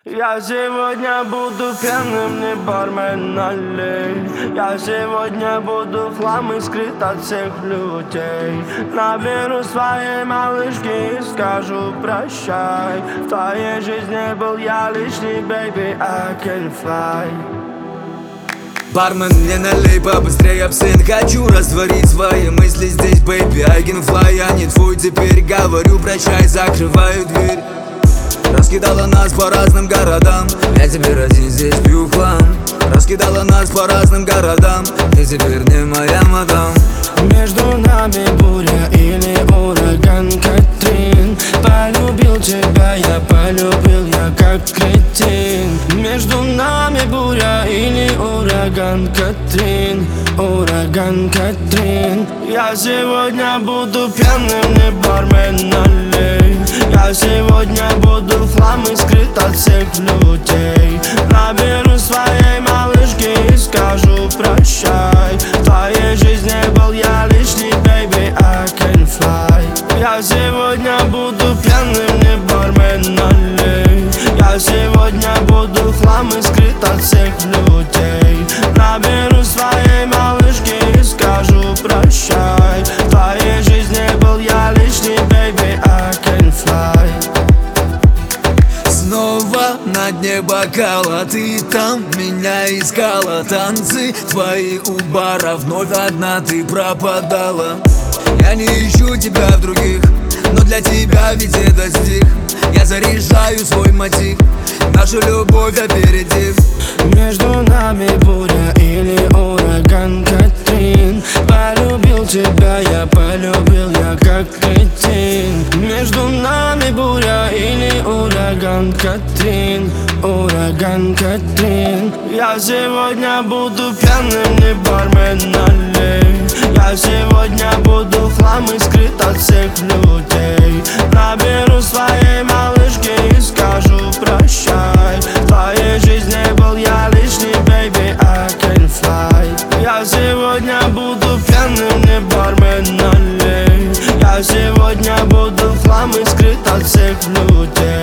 Я сегодня буду пьяным, не бармен, налей. Я сегодня буду хлам и скрыт от всех людей. Наберу своей малышки и скажу прощай. В твоей жизни был я лишний, baby, I can fly. Бармен, мне налей побыстрее абсент. Хочу растворить свои мысли здесь, baby, I can fly. Я не твой теперь, говорю прощай, закрываю дверь. Раскидала нас по разным городам, я теперь один здесь пью хлам. Раскидала нас по разным городам, ты теперь не моя мадам. Между нами буря или ураган, Катрин. Полюбил тебя, я полюбил, я как кретин. Между нами буря или ураган, Катрин. Ураган, Катрин. Я сегодня буду пьяным, не бармен, налей. Я сегодня буду в хлам и скрыт от всех людей. Наберу своей малышки и скажу прощай. В твоей жизни был я лишний, baby, I can fly. Я сегодня буду пьяным, не бармен, налей. Я сегодня буду в хлам и скрыт от всех людей. Наберу своей малышки и скажу прощай. В твоей жизни был я лишний, baby, I can fly. Снова на дне бокала, ты там меня искала. Танцы твои у бара, вновь одна ты пропадала. Я не ищу тебя в других, но для тебя ведь это стих. Я заряжаю свой мотив, нашу любовь опередив. Между нами буря или ураган, Катрин. Полюбил тебя, я полюбил, я как кретин. Между нами буря или ураган, Катрин. Ураган, Катрин. Я сегодня буду пьяным, не бармен, налей. Я сегодня буду в хлам и скрыт от всех людей. Наберу своей малышки и скажу прощай. В твоей жизни был я лишний, baby, I can fly. Я сегодня буду пьяным, не бармен, налей. Я сегодня буду в хлам и скрыт от всех людей.